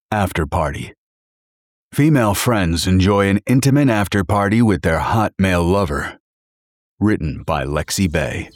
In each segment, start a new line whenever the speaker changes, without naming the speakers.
After party. Female friends enjoy an intimate after party with their hot male lover. Written by Lexi Bay.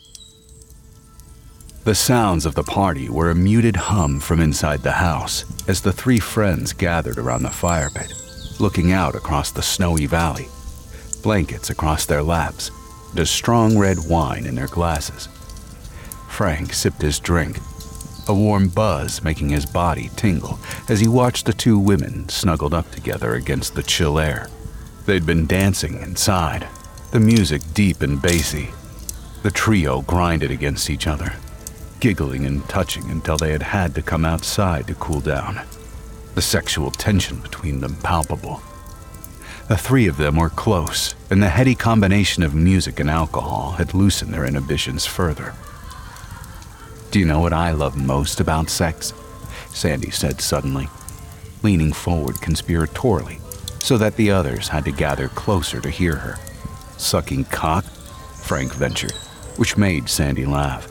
The sounds of the party were a muted hum from inside the house as the three friends gathered around the fire pit, looking out across the snowy valley, blankets across their laps, and a strong red wine in their glasses. Frank sipped his drink, a warm buzz making his body tingle as he watched the two women snuggled up together against the chill air. They'd been dancing inside, the music deep and bassy. The trio grinded against each other, giggling and touching until they had to come outside to cool down, the sexual tension between them palpable. The three of them were close, and the heady combination of music and alcohol had loosened their inhibitions further. "Do you know what I love most about sex?" Sandy said suddenly, leaning forward conspiratorially so that the others had to gather closer to hear her. "Sucking cock?" Frank ventured, which made Sandy laugh.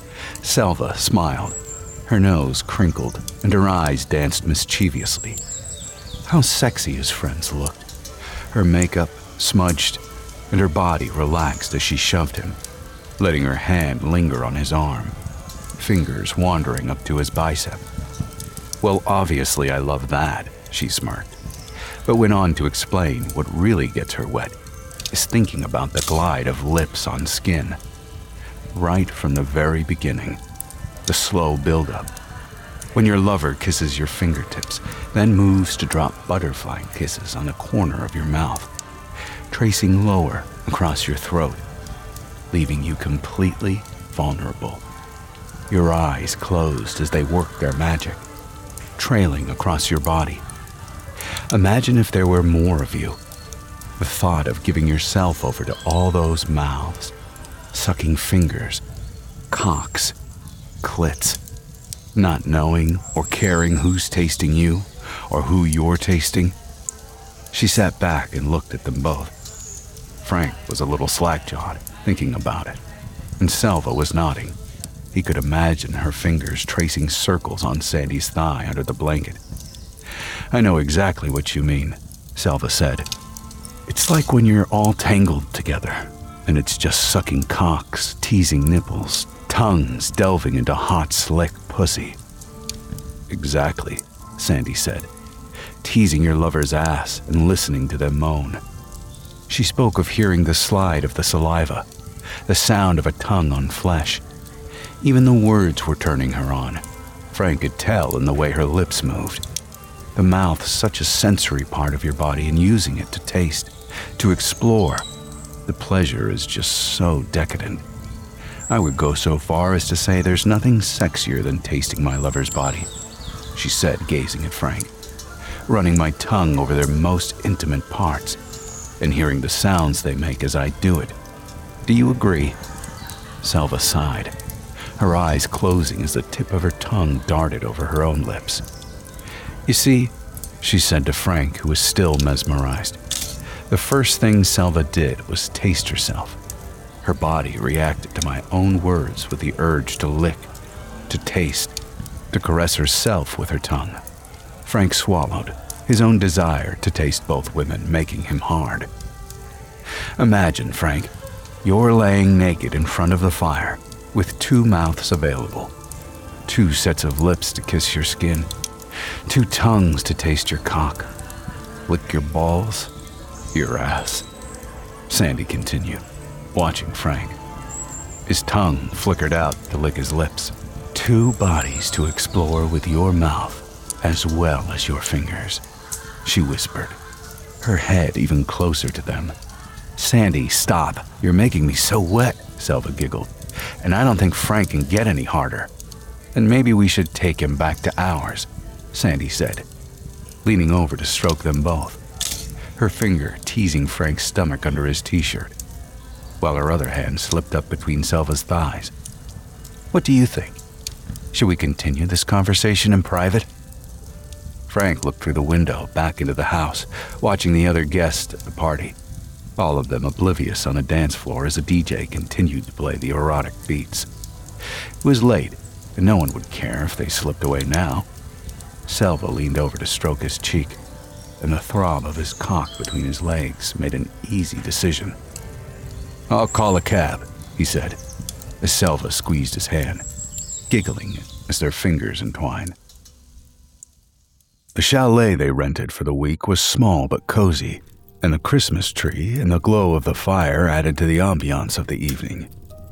Selva smiled. Her nose crinkled and her eyes danced mischievously. How sexy his friends looked. Her makeup smudged and her body relaxed as she shoved him, letting her hand linger on his arm, fingers wandering up to his bicep. "Well, obviously I love that," she smirked, but went on to explain what really gets her wet is thinking about the glide of lips on skin. Right from the very beginning, the slow build-up. When your lover kisses your fingertips, then moves to drop butterfly kisses on the corner of your mouth, tracing lower across your throat, leaving you completely vulnerable. Your eyes closed as they work their magic, trailing across your body. Imagine if there were more of you. The thought of giving yourself over to all those mouths, sucking fingers, cocks, clits, not knowing or caring who's tasting you or who you're tasting. She sat back and looked at them both. Frank was a little slack-jawed, thinking about it, and Selva was nodding. He could imagine her fingers tracing circles on Sandy's thigh under the blanket. "I know exactly what you mean," Selva said. "It's like when you're all tangled together, and it's just sucking cocks, teasing nipples, tongues delving into hot, slick pussy." "Exactly," Sandy said, "teasing your lover's ass and listening to them moan." She spoke of hearing the slide of the saliva, the sound of a tongue on flesh. Even the words were turning her on. Frank could tell in the way her lips moved. The mouth's such a sensory part of your body, and using it to taste, to explore. The pleasure is just so decadent. I would go so far as to say there's nothing sexier than tasting my lover's body, she said, gazing at Frank, running my tongue over their most intimate parts and hearing the sounds they make as I do it. Do you agree? Selva sighed, her eyes closing as the tip of her tongue darted over her own lips. "You see," she said to Frank, who was still mesmerized, the first thing Selva did was taste herself. Her body reacted to my own words with the urge to lick, to taste, to caress herself with her tongue. Frank swallowed, his own desire to taste both women making him hard. "Imagine, Frank, you're laying naked in front of the fire, with two mouths available, two sets of lips to kiss your skin, two tongues to taste your cock, lick your balls, your ass," Sandy continued, watching Frank. His tongue flickered out to lick his lips. "Two bodies to explore with your mouth as well as your fingers," she whispered, her head even closer to them. "Sandy, stop. You're making me so wet," Selva giggled. "And I don't think Frank can get any harder." "And maybe we should take him back to ours," Sandy said, leaning over to stroke them both, her finger teasing Frank's stomach under his t-shirt, while her other hand slipped up between Selva's thighs. "What do you think? Should we continue this conversation in private?" Frank looked through the window back into the house, watching the other guests at the party, all of them oblivious on a dance floor as a DJ continued to play the erotic beats. It was late, and no one would care if they slipped away now. Selva leaned over to stroke his cheek, and the throb of his cock between his legs made an easy decision. "I'll call a cab," he said, as Selva squeezed his hand, giggling as their fingers entwined. The chalet they rented for the week was small but cozy, and the Christmas tree and the glow of the fire added to the ambiance of the evening.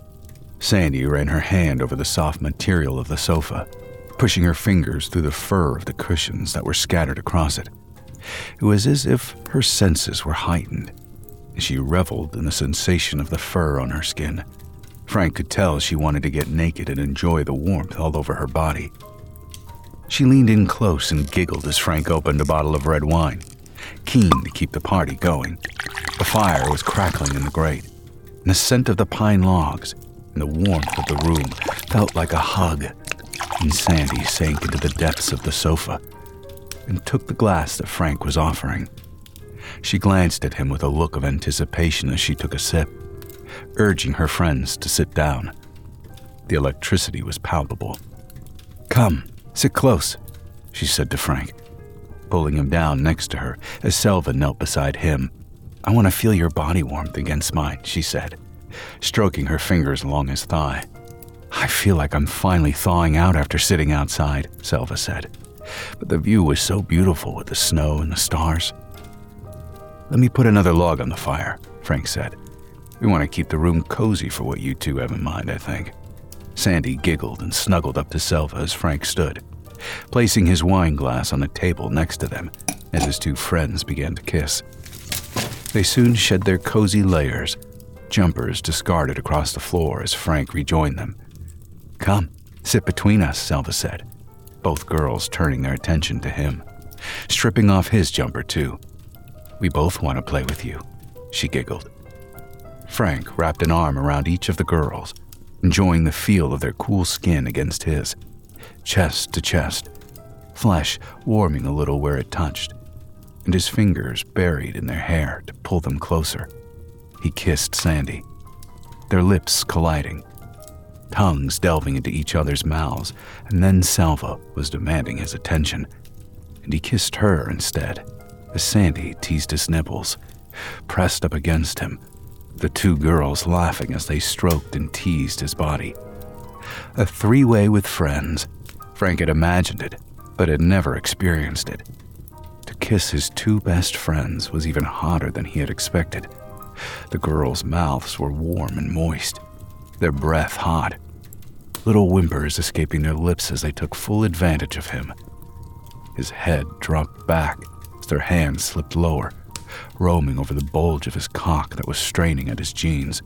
Sandy ran her hand over the soft material of the sofa, pushing her fingers through the fur of the cushions that were scattered across it. It was as if her senses were heightened, and she reveled in the sensation of the fur on her skin. Frank could tell she wanted to get naked and enjoy the warmth all over her body. She leaned in close and giggled as Frank opened a bottle of red wine, keen to keep the party going. The fire was crackling in the grate, and the scent of the pine logs and the warmth of the room felt like a hug, and Sandy sank into the depths of the sofa and took the glass that Frank was offering. She glanced at him with a look of anticipation as she took a sip, urging her friends to sit down. The electricity was palpable. "Come, sit close," she said to Frank, pulling him down next to her as Selva knelt beside him. "I want to feel your body warmth against mine," she said, stroking her fingers along his thigh. "I feel like I'm finally thawing out after sitting outside," Selva said, "but the view was so beautiful with the snow and the stars." "Let me put another log on the fire," Frank said. "We want to keep the room cozy for what you two have in mind, I think." Sandy giggled and snuggled up to Selva as Frank stood, placing his wine glass on the table next to them as his two friends began to kiss. They soon shed their cozy layers, jumpers discarded across the floor as Frank rejoined them. "Come, sit between us," Selva said, both girls turning their attention to him, stripping off his jumper too. "We both want to play with you," she giggled. Frank wrapped an arm around each of the girls, enjoying the feel of their cool skin against his, chest to chest, flesh warming a little where it touched, and his fingers buried in their hair to pull them closer. He kissed Sandy, their lips colliding, tongues delving into each other's mouths, and then Selva was demanding his attention, and he kissed her instead, as Sandy teased his nipples, pressed up against him, the two girls laughing as they stroked and teased his body. A three-way with friends. Frank had imagined it, but had never experienced it. To kiss his two best friends was even hotter than he had expected. The girls' mouths were warm and moist, their breath hot, little whimpers escaping their lips as they took full advantage of him. His head dropped back as their hands slipped lower, roaming over the bulge of his cock that was straining at his jeans.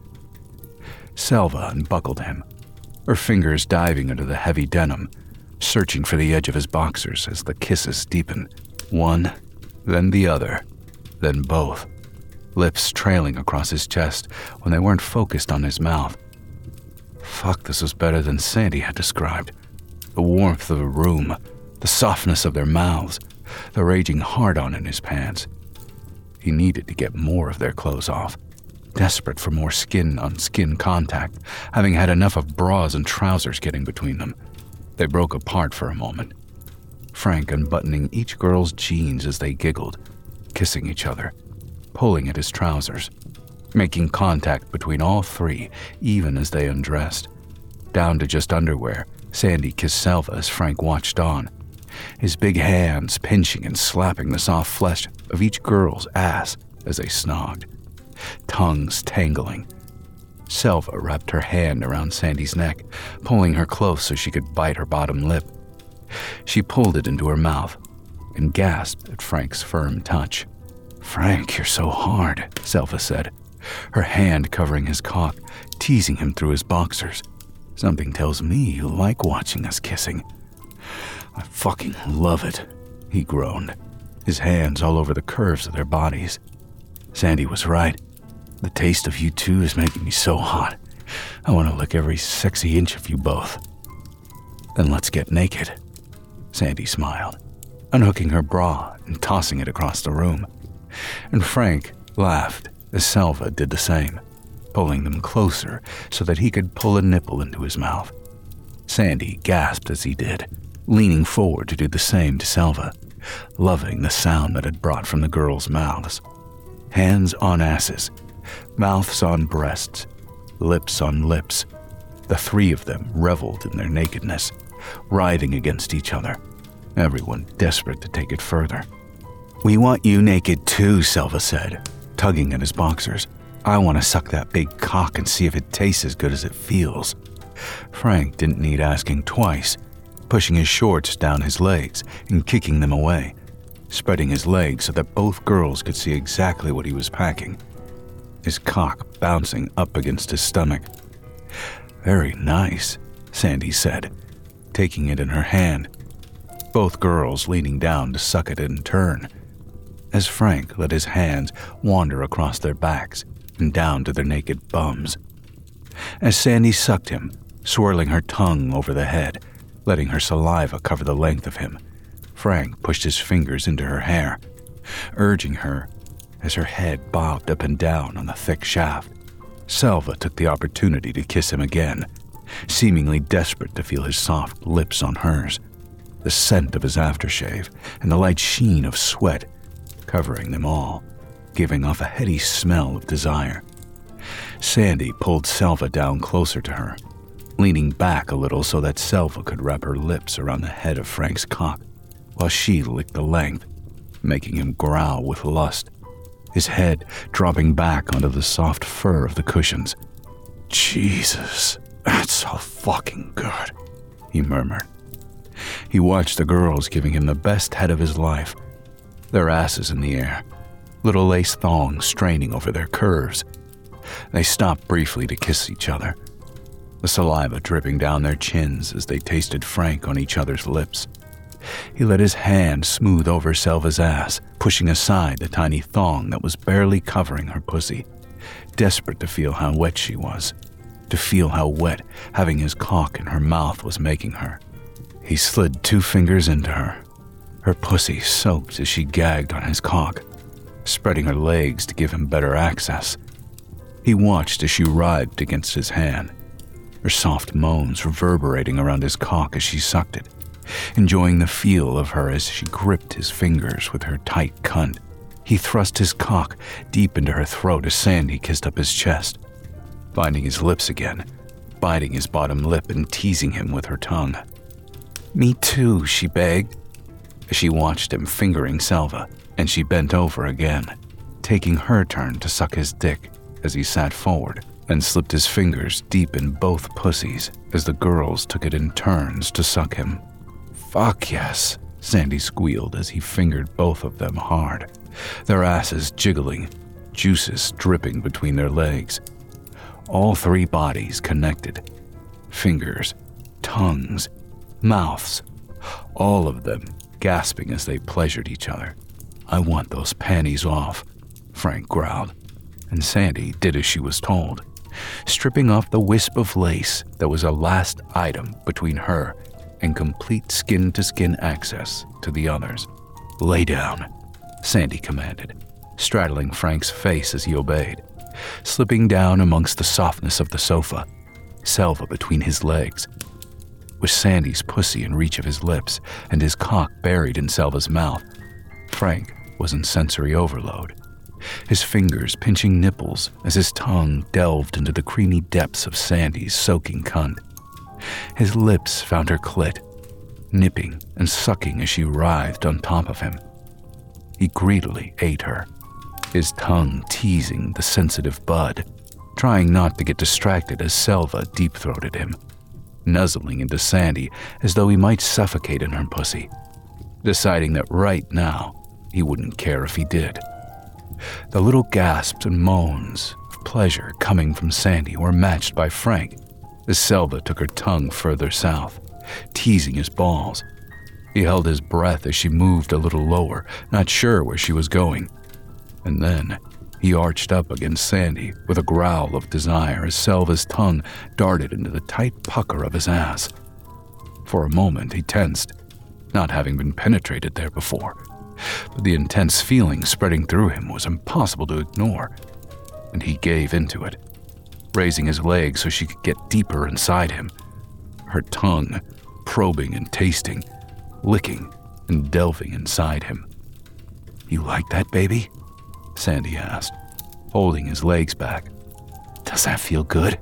Selva unbuckled him, her fingers diving into the heavy denim, searching for the edge of his boxers as the kisses deepened. One, then the other, then both, lips trailing across his chest when they weren't focused on his mouth. Fuck, this was better than Sandy had described. The warmth of the room, the softness of their mouths, the raging hard-on in his pants. He needed to get more of their clothes off, desperate for more skin-on-skin contact, having had enough of bras and trousers getting between them. They broke apart for a moment, Frank unbuttoning each girl's jeans as they giggled, kissing each other, pulling at his trousers, making contact between all three even as they undressed. Down to just underwear, Sandy kissed Selva as Frank watched on, his big hands pinching and slapping the soft flesh of each girl's ass as they snogged, tongues tangling. Selva wrapped her hand around Sandy's neck, pulling her close so she could bite her bottom lip. She pulled it into her mouth and gasped at Frank's firm touch. "Frank, you're so hard," Selva said, her hand covering his cock, teasing him through his boxers. "Something tells me you like watching us kissing." "I fucking love it," he groaned, his hands all over the curves of their bodies. Sandy was right. The taste of you two is making me so hot. I want to lick every sexy inch of you both. "Then let's get naked." Sandy smiled, unhooking her bra and tossing it across the room. And Frank laughed as Selva did the same, pulling them closer so that he could pull a nipple into his mouth. Sandy gasped as he did, leaning forward to do the same to Selva, loving the sound that it brought from the girls' mouths. Hands on asses, mouths on breasts, lips on lips. The three of them reveled in their nakedness, writhing against each other, everyone desperate to take it further. "We want you naked too," Selva said, tugging at his boxers. "I want to suck that big cock and see if it tastes as good as it feels." Frank didn't need asking twice, pushing his shorts down his legs and kicking them away, spreading his legs so that both girls could see exactly what he was packing, his cock bouncing up against his stomach. "Very nice," Sandy said, taking it in her hand, both girls leaning down to suck it in turn, as Frank let his hands wander across their backs and down to their naked bums. As Sandy sucked him, swirling her tongue over the head, letting her saliva cover the length of him, Frank pushed his fingers into her hair, urging her as her head bobbed up and down on the thick shaft. Selva took the opportunity to kiss him again, seemingly desperate to feel his soft lips on hers, the scent of his aftershave and the light sheen of sweat covering them all, giving off a heady smell of desire. Sandy pulled Selva down closer to her, leaning back a little so that Selva could wrap her lips around the head of Frank's cock, while she licked the length, making him growl with lust, his head dropping back onto the soft fur of the cushions. "Jesus, that's so fucking good," he murmured. He watched the girls giving him the best head of his life, their asses in the air, little lace thongs straining over their curves. They stopped briefly to kiss each other, the saliva dripping down their chins as they tasted Frank on each other's lips. He let his hand smooth over Selva's ass, pushing aside the tiny thong that was barely covering her pussy, desperate to feel how wet she was, to feel how wet having his cock in her mouth was making her. He slid 2 fingers into her, her pussy soaked as she gagged on his cock, spreading her legs to give him better access. He watched as she writhed against his hand, her soft moans reverberating around his cock as she sucked it, enjoying the feel of her as she gripped his fingers with her tight cunt. He thrust his cock deep into her throat as Sandy kissed up his chest, finding his lips again, biting his bottom lip and teasing him with her tongue. "Me too," she begged, as she watched him fingering Selva, and she bent over again, taking her turn to suck his dick as he sat forward and slipped his fingers deep in both pussies as the girls took it in turns to suck him. "Fuck yes," Sandy squealed as he fingered both of them hard, their asses jiggling, juices dripping between their legs. All 3 bodies connected, fingers, tongues, mouths, all of them gasping as they pleasured each other. "I want those panties off," Frank growled, and Sandy did as she was told, stripping off the wisp of lace that was a last item between her and complete skin-to-skin access to the others. "Lay down," Sandy commanded, straddling Frank's face as he obeyed, slipping down amongst the softness of the sofa, Selva between his legs. With Sandy's pussy in reach of his lips and his cock buried in Selva's mouth, Frank was in sensory overload, his fingers pinching nipples as his tongue delved into the creamy depths of Sandy's soaking cunt. His lips found her clit, nipping and sucking as she writhed on top of him. He greedily ate her, his tongue teasing the sensitive bud, trying not to get distracted as Selva deep-throated him, nuzzling into Sandy as though he might suffocate in her pussy, deciding that right now he wouldn't care if he did. The little gasps and moans of pleasure coming from Sandy were matched by Frank as Selva took her tongue further south, teasing his balls. He held his breath as she moved a little lower, not sure where she was going. And then he arched up against Sandy with a growl of desire as Selva's tongue darted into the tight pucker of his ass. For a moment he tensed, not having been penetrated there before, but the intense feeling spreading through him was impossible to ignore, and he gave into it, raising his legs so she could get deeper inside him, her tongue probing and tasting licking and delving inside him. "You like that, baby?" Sandy asked, holding his legs back. "Does that feel good?"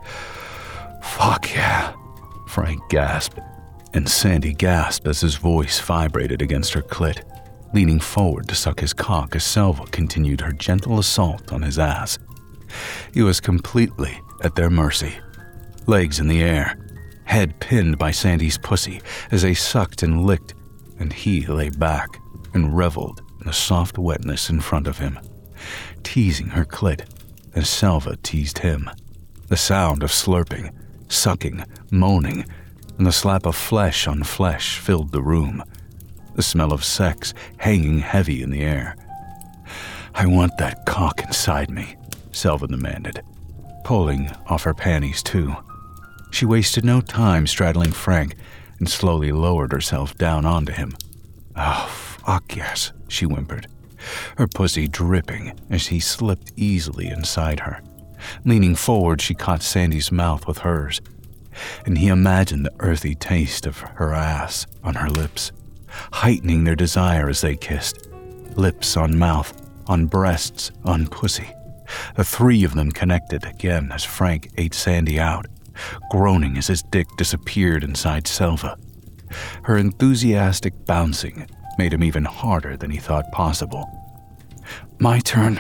"Fuck yeah," Frank gasped, and Sandy gasped as his voice vibrated against her clit, leaning forward to suck his cock as Selva continued her gentle assault on his ass. He was completely at their mercy, legs in the air, head pinned by Sandy's pussy as they sucked and licked, and he lay back and reveled in the soft wetness in front of him, teasing her clit as Selva teased him. The sound of slurping, sucking, moaning, and the slap of flesh on flesh filled the room, the smell of sex hanging heavy in the air. "I want that cock inside me," Selva demanded, pulling off her panties too. She wasted no time straddling Frank and slowly lowered herself down onto him. "Oh, fuck yes," she whimpered, her pussy dripping as he slipped easily inside her. Leaning forward, she caught Sandy's mouth with hers, and he imagined the earthy taste of her ass on her lips, heightening their desire as they kissed. Lips on mouth, on breasts, on pussy. The three of them connected again as Frank ate Sandy out, groaning as his dick disappeared inside Selva. Her enthusiastic bouncing made him even harder than he thought possible. My turn,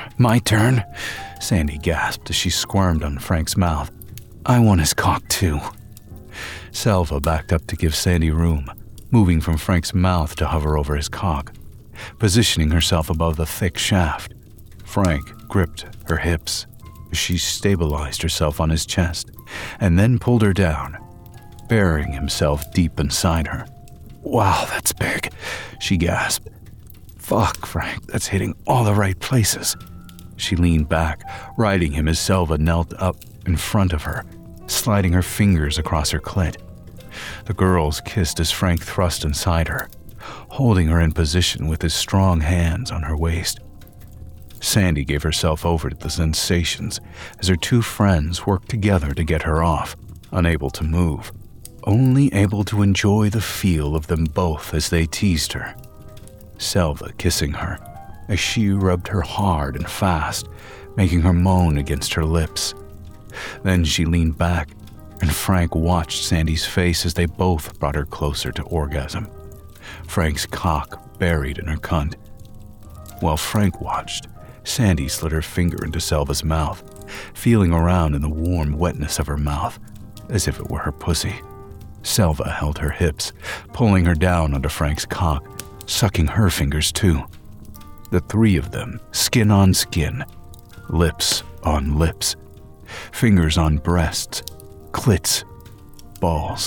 Sandy gasped as she squirmed on Frank's mouth. "I want his cock too." Selva backed up to give Sandy room, moving from Frank's mouth to hover over his cock, positioning herself above the thick shaft. Frank gripped her hips as she stabilized herself on his chest and then pulled her down, burying himself deep inside her. "Wow, that's big," she gasped. "Fuck, Frank, that's hitting all the right places." She leaned back, riding him as Selva knelt up in front of her, sliding her fingers across her clit. The girls kissed as Frank thrust inside her, holding her in position with his strong hands on her waist. Sandy gave herself over to the sensations as her two friends worked together to get her off, unable to move, only able to enjoy the feel of them both as they teased her. Selva kissing her as she rubbed her hard and fast, making her moan against her lips. Then she leaned back, and Frank watched Sandy's face as they both brought her closer to orgasm, Frank's cock buried in her cunt. While Frank watched, Sandy slid her finger into Selva's mouth, feeling around in the warm wetness of her mouth, as if it were her pussy. Selva held her hips, pulling her down onto Frank's cock, sucking her fingers too. The three of them, skin on skin, lips on lips, fingers on breasts, clits, balls.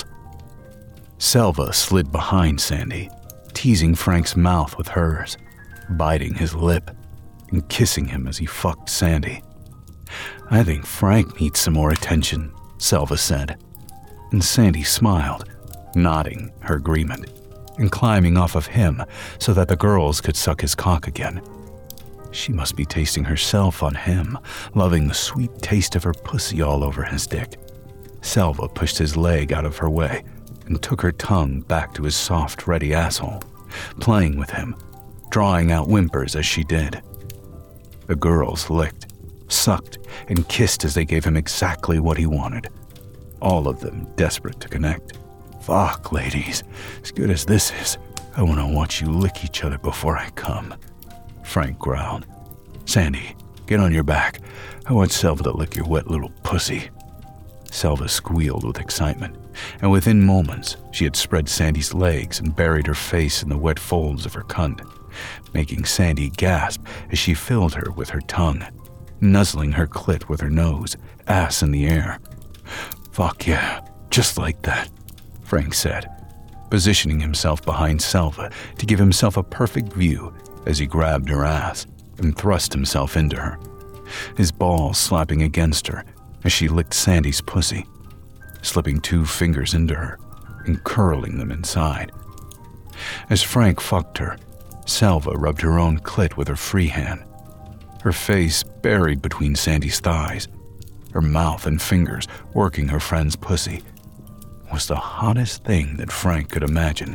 Selva slid behind Sandy, teasing Frank's mouth with hers, biting his lip and kissing him as he fucked Sandy. "I think Frank needs some more attention," Selva said, and Sandy smiled, nodding her agreement, and climbing off of him so that the girls could suck his cock again. She must be tasting herself on him, loving the sweet taste of her pussy all over his dick. Selva pushed his leg out of her way and took her tongue back to his soft, ready asshole, playing with him, drawing out whimpers as she did. The girls licked, sucked, and kissed as they gave him exactly what he wanted, all of them desperate to connect. "Fuck, ladies, as good as this is, I want to watch you lick each other before I come," Frank growled. "Sandy, get on your back. I want Selva to lick your wet little pussy." Selva squealed with excitement, and within moments, she had spread Sandy's legs and buried her face in the wet folds of her cunt, making Sandy gasp as she filled her with her tongue, nuzzling her clit with her nose, ass in the air. "Fuck yeah, just like that," Frank said, positioning himself behind Selva to give himself a perfect view as he grabbed her ass and thrust himself into her, his balls slapping against her as she licked Sandy's pussy, slipping 2 fingers into her and curling them inside. As Frank fucked her, Selva rubbed her own clit with her free hand, her face buried between Sandy's thighs, her mouth and fingers working her friend's pussy. It was the hottest thing that Frank could imagine,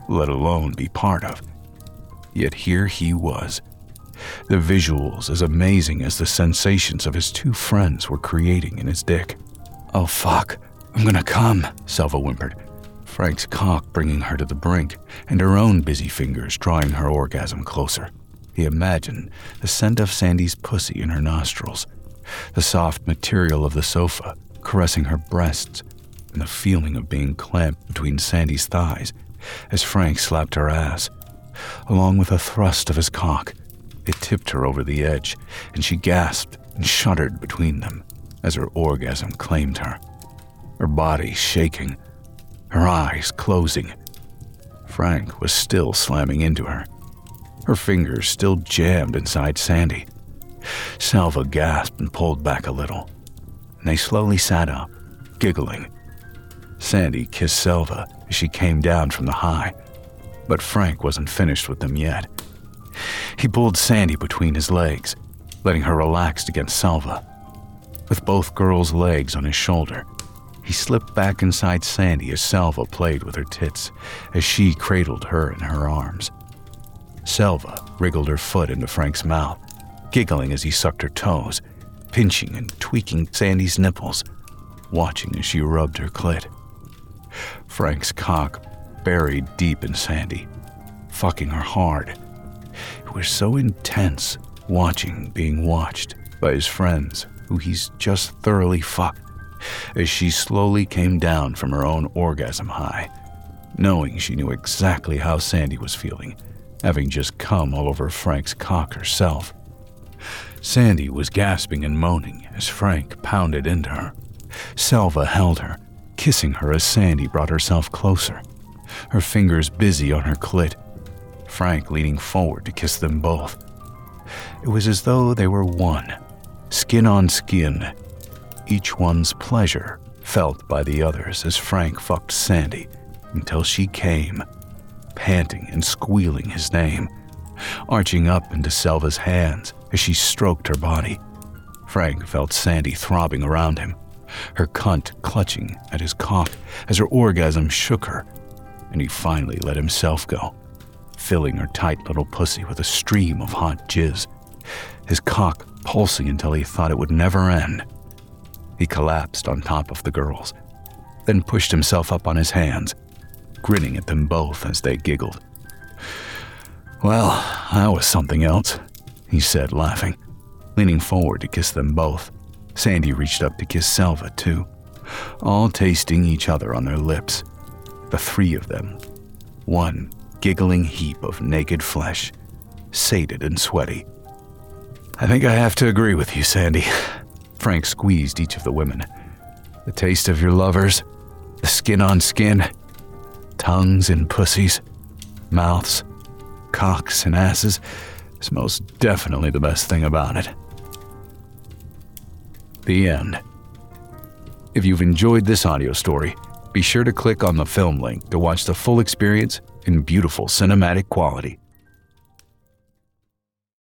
let alone be part of. Yet here he was. The visuals as amazing as the sensations of his two friends were creating in his dick. "Oh fuck, I'm gonna come," Selva whimpered, Frank's cock bringing her to the brink and her own busy fingers drawing her orgasm closer. He imagined the scent of Sandy's pussy in her nostrils, the soft material of the sofa caressing her breasts, and the feeling of being clamped between Sandy's thighs as Frank slapped her ass. Along with a thrust of his cock, it tipped her over the edge, and she gasped and shuddered between them as her orgasm claimed her. Her body shaking, her eyes closing. Frank was still slamming into her, her fingers still jammed inside Sandy. Selva gasped and pulled back a little, and they slowly sat up, giggling. Sandy kissed Selva as she came down from the high, but Frank wasn't finished with them yet. He pulled Sandy between his legs, letting her relax against Selva. With both girls' legs on his shoulder, he slipped back inside Sandy as Selva played with her tits as she cradled her in her arms. Selva wriggled her foot into Frank's mouth, giggling as he sucked her toes, pinching and tweaking Sandy's nipples, watching as she rubbed her clit. Frank's cock buried deep in Sandy, fucking her hard. It was so intense watching being watched by his friends who he's just thoroughly fucked as she slowly came down from her own orgasm high, knowing she knew exactly how Sandy was feeling, having just come all over Frank's cock herself. Sandy was gasping and moaning as Frank pounded into her. Selva held her, kissing her as Sandy brought herself closer, her fingers busy on her clit, Frank leaning forward to kiss them both. It was as though they were one, skin on skin, each one's pleasure felt by the others as Frank fucked Sandy until she came, panting and squealing his name, arching up into Selva's hands as she stroked her body. Frank felt Sandy throbbing around him, her cunt clutching at his cock as her orgasm shook her, and he finally let himself go, filling her tight little pussy with a stream of hot jizz, his cock pulsing until he thought it would never end. He collapsed on top of the girls, then pushed himself up on his hands, grinning at them both as they giggled. "Well, that was something else," he said, laughing, leaning forward to kiss them both. Sandy reached up to kiss Selva, too, all tasting each other on their lips. The three of them, one giggling heap of naked flesh, sated and sweaty. "I think I have to agree with you, Sandy." Frank squeezed each of the women. "The taste of your lovers, the skin on skin, tongues and pussies, mouths, cocks and asses is most definitely the best thing about it." The end. If you've enjoyed this audio story, be sure to click on the film link to watch the full experience in beautiful cinematic quality.